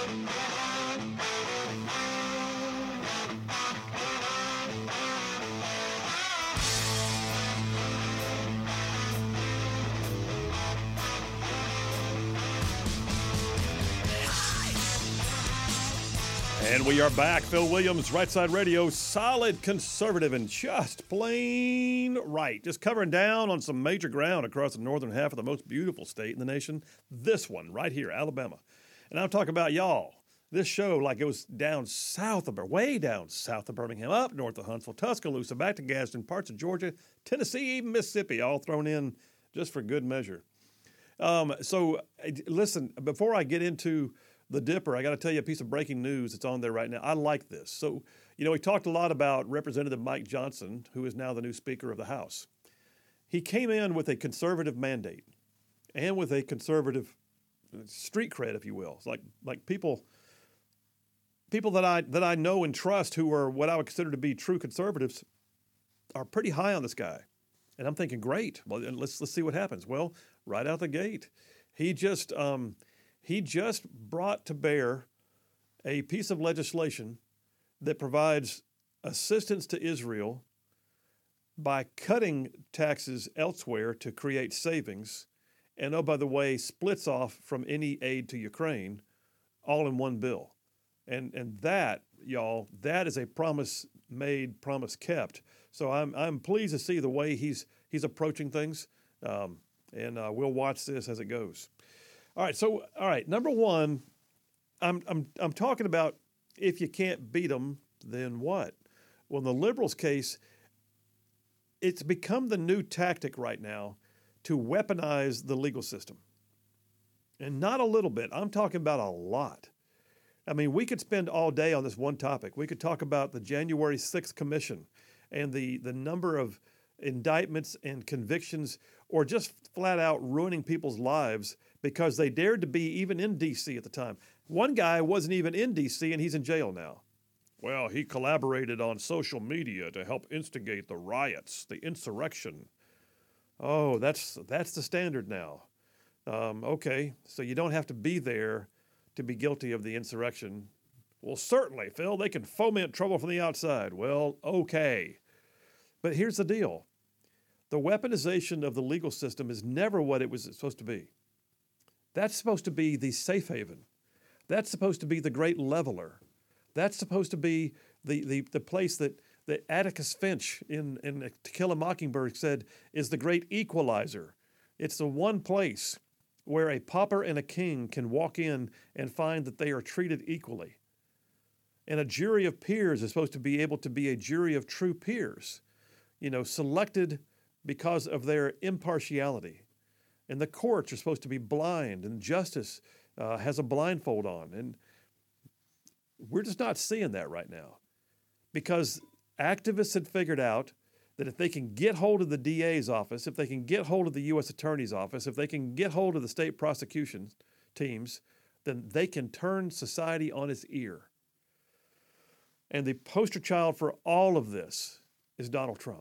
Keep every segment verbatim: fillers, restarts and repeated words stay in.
And we are back. Phil Williams, Right Side Radio, solid conservative and just plain right. Just covering down on some major ground across the northern half of the most beautiful state in the nation. This one right here, Alabama. And I'm talking about y'all. This show, like it was down south of, way down south of Birmingham, up north of Huntsville, Tuscaloosa, back to Gadsden, parts of Georgia, Tennessee, even Mississippi, all thrown in just for good measure. Um, so listen, before I get into the Dipper, I got to tell you a piece of breaking news that's on there right now. I like this. So, you know, we talked a lot about Representative Mike Johnson, who is now the new Speaker of the House. He came in with a conservative mandate and with a conservative street cred, if you will. It's like like people people that I that I know and trust who are what I would consider to be true conservatives are pretty high on this guy. And I'm thinking, great. Well, let's let's see what happens. Well, right out the gate, he just um, he just brought to bear a piece of legislation that provides assistance to Israel by cutting taxes elsewhere to create savings, and oh, by the way, splits off from any aid to Ukraine, all in one bill. And and that, y'all, that is a promise made, promise kept. So I'm I'm pleased to see the way he's he's approaching things, um, and uh, we'll watch this as it goes. All right, so all right, number one, I'm I'm I'm talking about if you can't beat them, then what? Well, in the liberals' case, it's become the new tactic right now to weaponize the legal system, and not a little bit. I'm talking about a lot. I mean, we could spend all day on this one topic. We could talk about the January sixth Commission and the, the number of indictments and convictions, or just flat out ruining people's lives because they dared to be even in D C at the time. One guy wasn't even in D C and he's in jail now. Well, he collaborated on social media to help instigate the riots, the insurrection. Oh, that's that's the standard now. Um, okay, so you don't have to be there to be guilty of the insurrection. Well, certainly, Phil, they can foment trouble from the outside. Well, okay. But here's the deal. The weaponization of the legal system is never what it was supposed to be. That's supposed to be the safe haven. That's supposed to be the great leveler. That's supposed to be the, the, the place that, that Atticus Finch in, in To Kill a Mockingbird said is the great equalizer. It's the one place where a pauper and a king can walk in and find that they are treated equally. And a jury of peers is supposed to be able to be a jury of true peers, you know, selected because of their impartiality. And the courts are supposed to be blind, and justice uh, has a blindfold on. And we're just not seeing that right now because activists had figured out that if they can get hold of the D A's office, if they can get hold of the U S Attorney's office, if they can get hold of the state prosecution teams, then they can turn society on its ear. And the poster child for all of this is Donald Trump.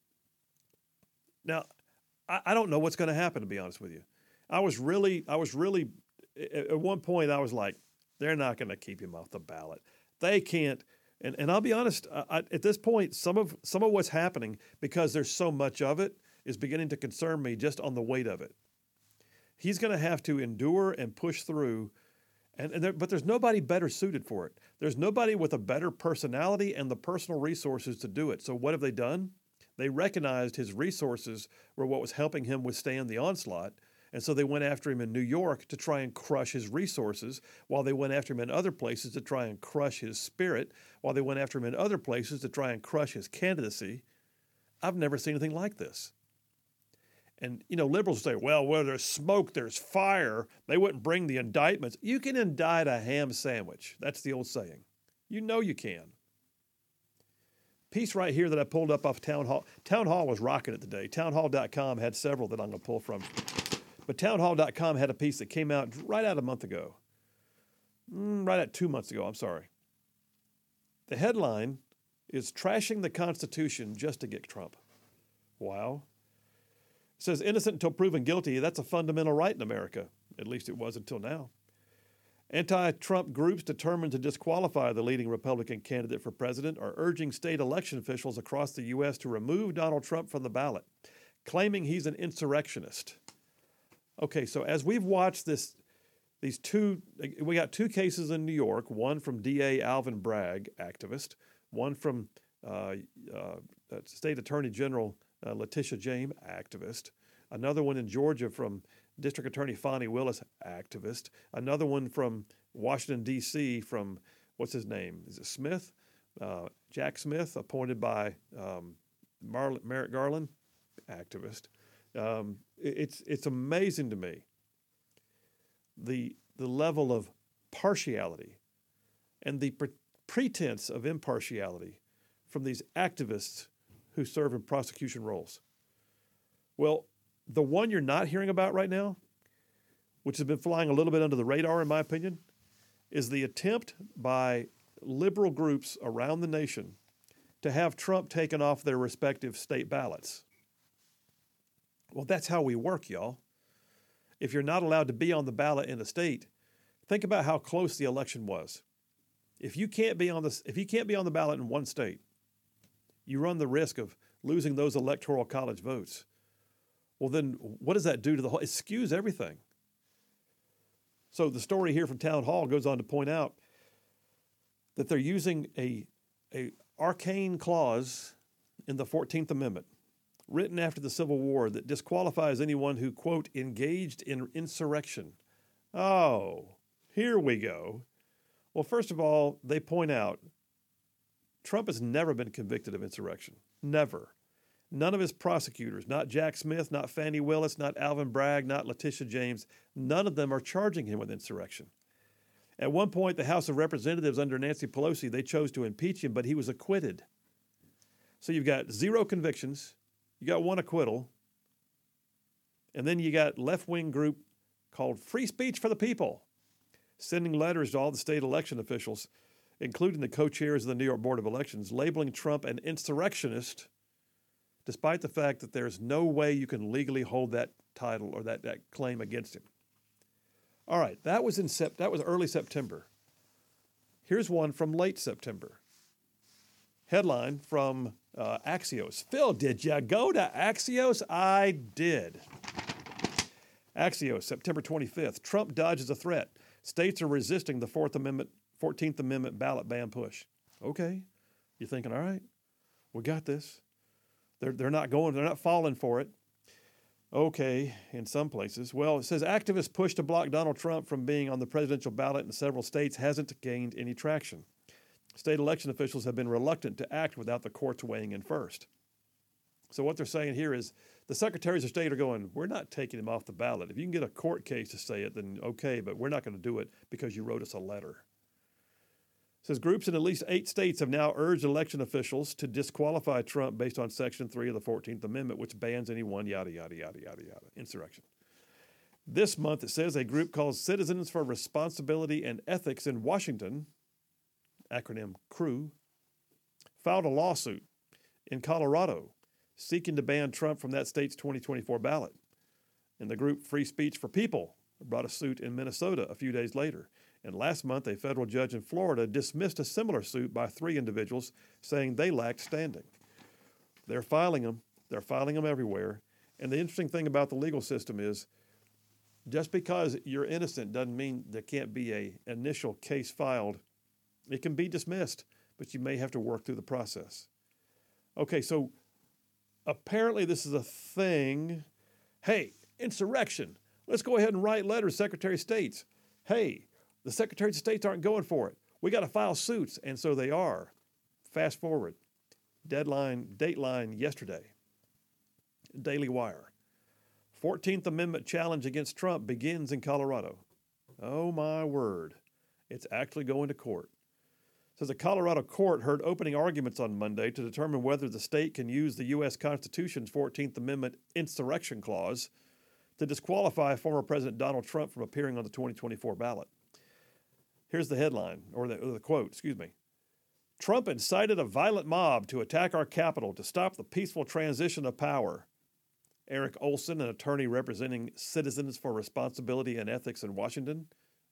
Now, I, I don't know what's going to happen, to be honest with you. I was really, I was really, at one point I was like, they're not going to keep him off the ballot. They can't. And and I'll be honest, I, at this point, some of some of what's happening, because there's so much of it, is beginning to concern me just on the weight of it. He's going to have to endure and push through, and, and there, but there's nobody better suited for it. There's nobody with a better personality and the personal resources to do it. So what have they done? They recognized his resources were what was helping him withstand the onslaught. And so they went after him in New York to try and crush his resources, while they went after him in other places to try and crush his spirit, while they went after him in other places to try and crush his candidacy. I've never seen anything like this. And, you know, liberals say, well, where there's smoke, there's fire. They wouldn't bring the indictments. You can indict a ham sandwich. That's the old saying. You know you can. Piece right here that I pulled up off Town Hall. Town Hall was rocking it today. townhall dot com had several that I'm going to pull from. But townhall dot com had a piece that came out right out a month ago. Mm, right at two months ago, I'm sorry. The headline is Trashing the Constitution Just to Get Trump. Wow. It says innocent until proven guilty. That's a fundamental right in America. At least it was until now. Anti-Trump groups determined to disqualify the leading Republican candidate for president are urging state election officials across the U S to remove Donald Trump from the ballot, claiming he's an insurrectionist. Okay, so as we've watched this, these two, we got two cases in New York, one from D A Alvin Bragg, activist, one from uh, uh, State Attorney General uh, Letitia James, activist, another one in Georgia from District Attorney Fani Willis, activist. Another one from Washington, D C from, what's his name? Is it Smith? Uh, Jack Smith, appointed by um, Mar- Merrick Garland, activist. Um, it's, it's amazing to me the, the level of partiality and the pre- pretense of impartiality from these activists who serve in prosecution roles. Well, the one you're not hearing about right now, which has been flying a little bit under the radar, in my opinion, is the attempt by liberal groups around the nation to have Trump taken off their respective state ballots. Well, that's how we work, y'all. If you're not allowed to be on the ballot in a state, think about how close the election was. If you can't be on the, if you can't be on the ballot in one state, you run the risk of losing those electoral college votes. Well, then what does that do to the whole? It skews everything. So the story here from Town Hall goes on to point out that they're using a, a arcane clause in the fourteenth Amendment, written after the Civil War, that disqualifies anyone who, quote, engaged in insurrection. Oh, here we go. Well, first of all, they point out Trump has never been convicted of insurrection. Never. None of his prosecutors, not Jack Smith, not Fani Willis, not Alvin Bragg, not Letitia James, none of them are charging him with insurrection. At one point, the House of Representatives under Nancy Pelosi, they chose to impeach him, but he was acquitted. So you've got zero convictions, you got one acquittal, and then you got left-wing group called Free Speech for the People, sending letters to all the state election officials, including the co-chairs of the New York Board of Elections, labeling Trump an insurrectionist, despite the fact that there's no way you can legally hold that title or that, that claim against him. All right, that was in sep- that was early September. Here's one from late September. Headline from uh, Axios. Phil, did you go to Axios? I did. Axios, September twenty-fifth. Trump dodges a threat. States are resisting the Fourth Amendment, fourteenth Amendment ballot ban push. Okay, you're thinking, all right, we got this. They're, they're not going, they're not falling for it. Okay, in some places. Well, it says activists push to block Donald Trump from being on the presidential ballot in several states hasn't gained any traction. State election officials have been reluctant to act without the courts weighing in first. So what they're saying here is the secretaries of state are going, we're not taking him off the ballot. If you can get a court case to say it, then okay, but we're not going to do it because you wrote us a letter. It says groups in at least eight states have now urged election officials to disqualify Trump based on Section three of the fourteenth Amendment, which bans anyone, yada, yada, yada, yada, yada, insurrection. This month, it says a group called Citizens for Responsibility and Ethics in Washington, acronym CREW, filed a lawsuit in Colorado seeking to ban Trump from that state's twenty twenty-four ballot. And the group Free Speech for People brought a suit in Minnesota a few days later. And last month, a federal judge in Florida dismissed a similar suit by three individuals, saying they lacked standing. They're filing them. They're filing them everywhere. And the interesting thing about the legal system is just because you're innocent doesn't mean there can't be an initial case filed. It can be dismissed, but you may have to work through the process. Okay, so apparently this is a thing. Hey, insurrection. Let's go ahead and write letters, Secretary of States. Hey, the Secretaries of State aren't going for it. We got to file suits, and so they are. Fast forward. Deadline, dateline yesterday. Daily Wire. fourteenth Amendment challenge against Trump begins in Colorado. Oh, my word. It's actually going to court. It says a Colorado court heard opening arguments on Monday to determine whether the state can use the U S Constitution's fourteenth Amendment insurrection clause to disqualify former President Donald Trump from appearing on the twenty twenty-four ballot. Here's the headline, or the, or the quote, excuse me. Trump incited a violent mob to attack our Capitol to stop the peaceful transition of power. Eric Olson, an attorney representing Citizens for Responsibility and Ethics in Washington,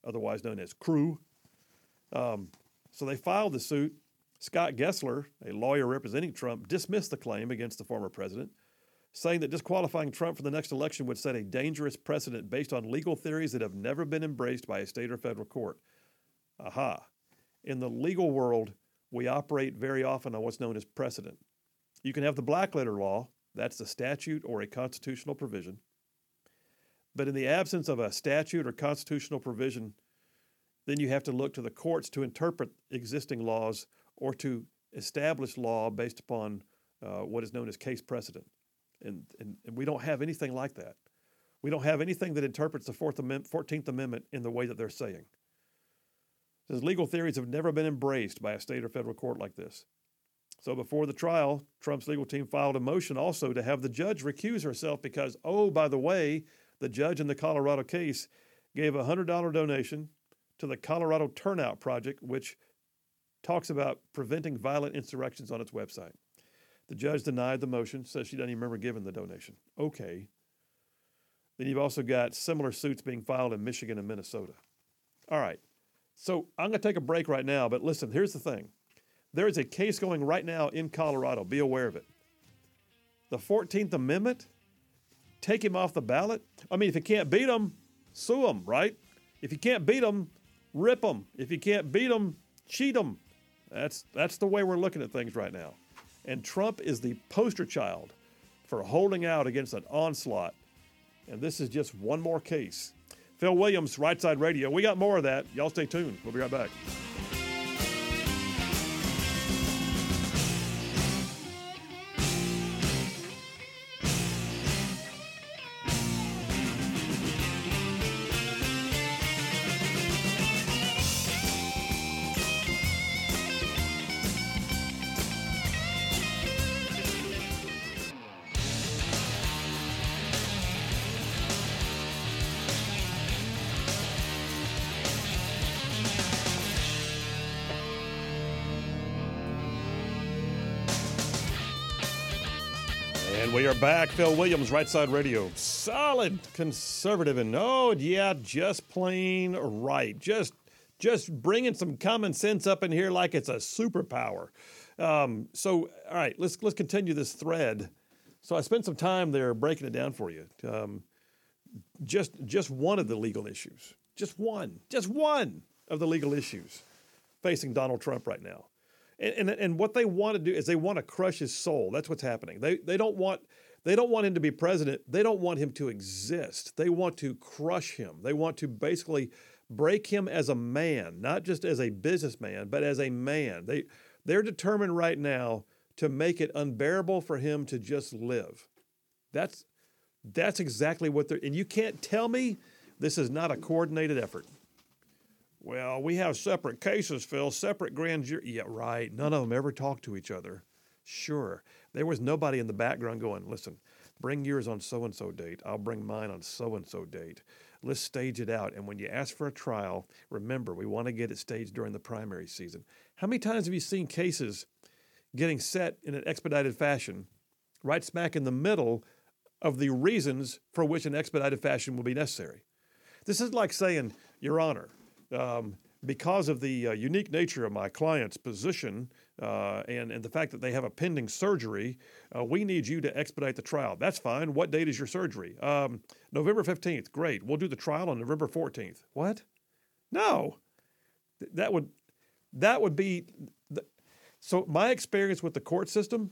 otherwise known as Crew. Um, so they filed the suit. Scott Gessler, a lawyer representing Trump, dismissed the claim against the former president, saying that disqualifying Trump for the next election would set a dangerous precedent based on legal theories that have never been embraced by a state or federal court. Aha. In the legal world, we operate very often on what's known as precedent. You can have the black letter law, that's a statute or a constitutional provision. But in the absence of a statute or constitutional provision, then you have to look to the courts to interpret existing laws or to establish law based upon uh, what is known as case precedent. And, and, and we don't have anything like that. We don't have anything that interprets the Fourth Amendment, fourteenth Amendment in the way that they're saying. It says legal theories have never been embraced by a state or federal court like this. So before the trial, Trump's legal team filed a motion also to have the judge recuse herself because, oh, by the way, the judge in the Colorado case gave a one hundred dollars donation to the Colorado Turnout Project, which talks about preventing violent insurrections on its website. The judge denied the motion, says she doesn't even remember giving the donation. Okay. Then you've also got similar suits being filed in Michigan and Minnesota. All right. So I'm going to take a break right now, but listen, here's the thing. There is a case going right now in Colorado. Be aware of it. The fourteenth Amendment, take him off the ballot. I mean, if you can't beat him, sue him, right? If you can't beat him, rip him. If you can't beat him, cheat him. That's, that's the way we're looking at things right now. And Trump is the poster child for holding out against an onslaught. And this is just one more case. Phil Williams, Right Side Radio. We got more of that. Y'all stay tuned. We'll be right back. And we are back. Phil Williams, Right Side Radio. Solid conservative and, oh, yeah, just plain right. Just just bringing some common sense up in here like it's a superpower. Um, so, all right, let's let's continue this thread. So I spent some time there breaking it down for you. Um, just just one of the legal issues. Just one. Just one of the legal issues facing Donald Trump right now. And, and and what they want to do is they want to crush his soul. That's what's happening. They they don't want they don't want him to be president. They don't want him to exist. They want to crush him. They want to basically break him as a man, not just as a businessman, but as a man. They they're determined right now to make it unbearable for him to just live. That's that's exactly what they're. And you can't tell me this is not a coordinated effort. Well, we have separate cases, Phil, separate grand jury. Yeah, right. None of them ever talk to each other. Sure. There was nobody in the background going, listen, bring yours on so-and-so date. I'll bring mine on so-and-so date. Let's stage it out. And when you ask for a trial, remember, we want to get it staged during the primary season. How many times have you seen cases getting set in an expedited fashion right smack in the middle of the reasons for which an expedited fashion will be necessary? This is like saying, Your Honor, Um, because of the uh, unique nature of my client's position uh, and, and the fact that they have a pending surgery, uh, we need you to expedite the trial. That's fine. What date is your surgery? Um, November fifteenth. Great. We'll do the trial on November fourteenth. What? No. Th- that would that would be the, so my experience with the court system,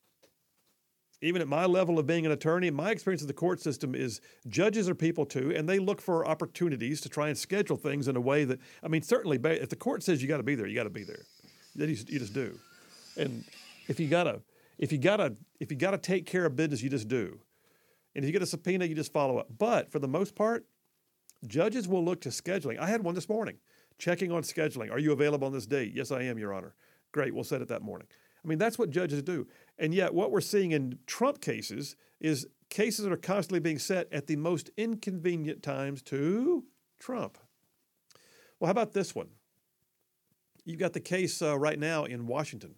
even at my level of being an attorney, my experience with the court system is judges are people too, and they look for opportunities to try and schedule things in a way that, I mean, certainly if the court says you got to be there, you got to be there. Then you, you just do. And if you gotta, if you gotta, if you gotta take care of business, you just do. And if you get a subpoena, you just follow up. But for the most part, judges will look to scheduling. I had one this morning, checking on scheduling. Are you available on this date? Yes, I am, Your Honor. Great, we'll set it that morning. I mean, that's what judges do. And yet what we're seeing in Trump cases is cases that are constantly being set at the most inconvenient times to Trump. Well, how about this one? You've got the case uh, right now in Washington.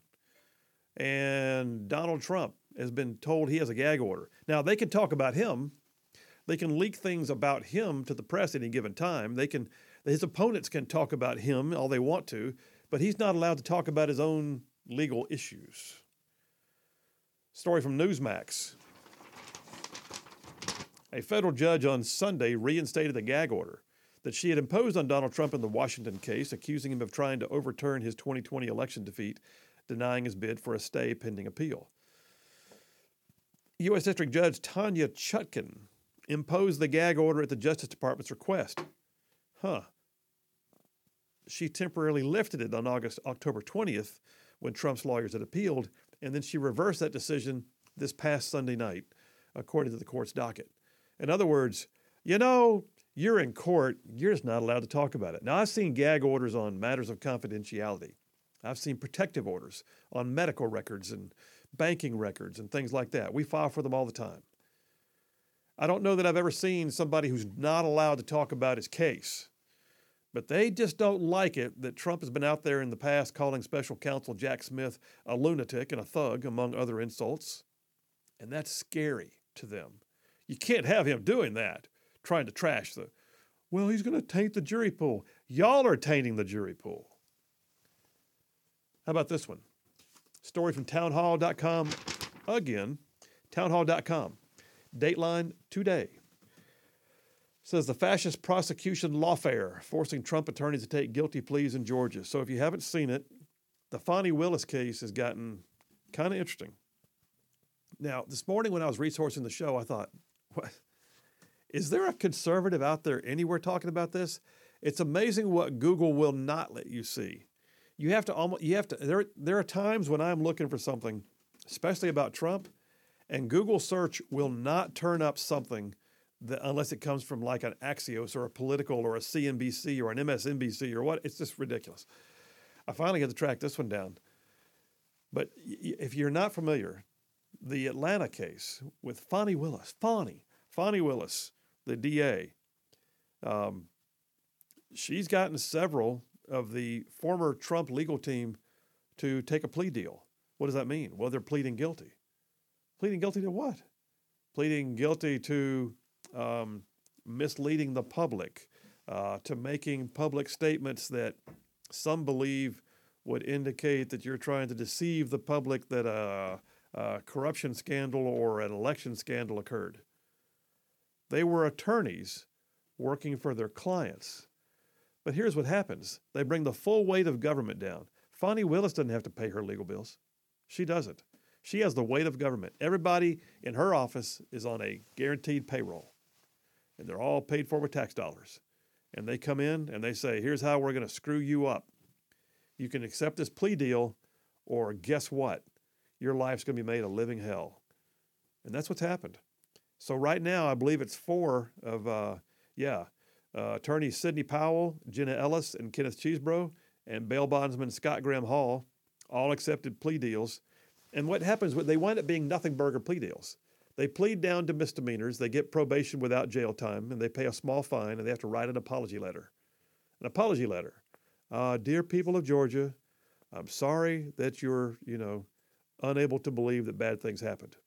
And Donald Trump has been told he has a gag order. Now, they can talk about him. They can leak things about him to the press at any given time. They can His opponents can talk about him all they want to, but he's not allowed to talk about his own legal issues. Story from Newsmax. A federal judge on Sunday reinstated the gag order that she had imposed on Donald Trump in the Washington case, accusing him of trying to overturn his twenty twenty election defeat, denying his bid for a stay pending appeal. U S District Judge Tanya Chutkan imposed the gag order at the Justice Department's request. Huh. She temporarily lifted it on August, October twentieth when Trump's lawyers had appealed, and then she reversed that decision this past Sunday night, according to the court's docket. In other words, you know, you're in court, you're just not allowed to talk about it. Now, I've seen gag orders on matters of confidentiality. I've seen protective orders on medical records and banking records and things like that. We file for them all the time. I don't know that I've ever seen somebody who's not allowed to talk about his case. But they just don't like it that Trump has been out there in the past calling special counsel Jack Smith a lunatic and a thug, among other insults. And that's scary to them. You can't have him doing that, trying to trash the, well, he's going to taint the jury pool. Y'all are tainting the jury pool. How about this one? Story from townhall dot com again. townhall dot com. Dateline today. Says the fascist prosecution lawfare, forcing Trump attorneys to take guilty pleas in Georgia. So if you haven't seen it, the Fani Willis case has gotten kind of interesting. Now, this morning when I was resourcing the show, I thought, what? Is there a conservative out there anywhere talking about this? It's amazing what Google will not let you see. You have to almost, you have to, there, there are times when I'm looking for something, especially about Trump, and Google search will not turn up something that, unless it comes from like an Axios or a Political or a C N B C or an M S N B C or what. It's just ridiculous. I finally had to track this one down. But if you're not familiar, the Atlanta case with Fani Willis, Fani, Fani Willis, the D A, um, she's gotten several of the former Trump legal team to take a plea deal. What does that mean? Well, they're pleading guilty. Pleading guilty to what? Pleading guilty to um, misleading the public, uh, to making public statements that some believe would indicate that you're trying to deceive the public that a, a corruption scandal or an election scandal occurred. They were attorneys working for their clients. But here's what happens. They bring the full weight of government down. Fani Willis doesn't have to pay her legal bills. She doesn't. She has the weight of government. Everybody in her office is on a guaranteed payroll, and they're all paid for with tax dollars. And they come in and they say, here's how we're going to screw you up. You can accept this plea deal, or guess what? Your life's going to be made a living hell. And that's what's happened. So right now, I believe it's four of, uh, yeah, uh, attorneys Sidney Powell, Jenna Ellis, and Kenneth Chesebro, and bail bondsman Scott Graham Hall all accepted plea deals. And what happens, they wind up being nothing burger plea deals. They plead down to misdemeanors, they get probation without jail time, and they pay a small fine, and they have to write an apology letter. An apology letter. Uh, dear people of Georgia, I'm sorry that you're, you know, unable to believe that bad things happened.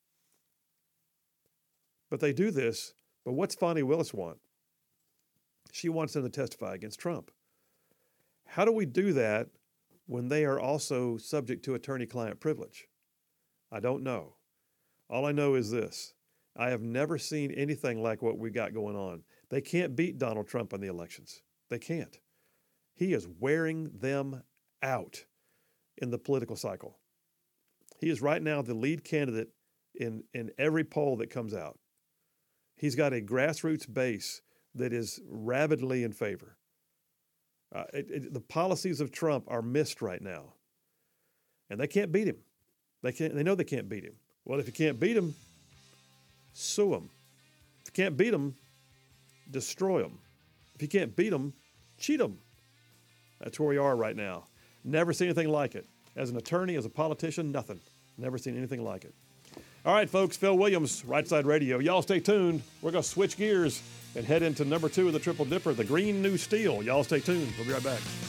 But they do this, but what's Fani Willis want? She wants them to testify against Trump. How do we do that when they are also subject to attorney-client privilege? I don't know. All I know is this. I have never seen anything like what we got going on. They can't beat Donald Trump in the elections. They can't. He is wearing them out in the political cycle. He is right now the lead candidate in, in every poll that comes out. He's got a grassroots base that is rabidly in favor. Uh, it, it, the policies of Trump are missed right now. And they can't beat him. They can't. They know they can't beat him. Well, if you can't beat him, sue him. If you can't beat him, destroy him. If you can't beat him, cheat him. That's where we are right now. Never seen anything like it. As an attorney, as a politician, nothing. Never seen anything like it. All right, folks, Phil Williams, Right Side Radio. Y'all stay tuned. We're going to switch gears and head into number two of the Triple Dipper, the green new steel. Y'all stay tuned. We'll be right back.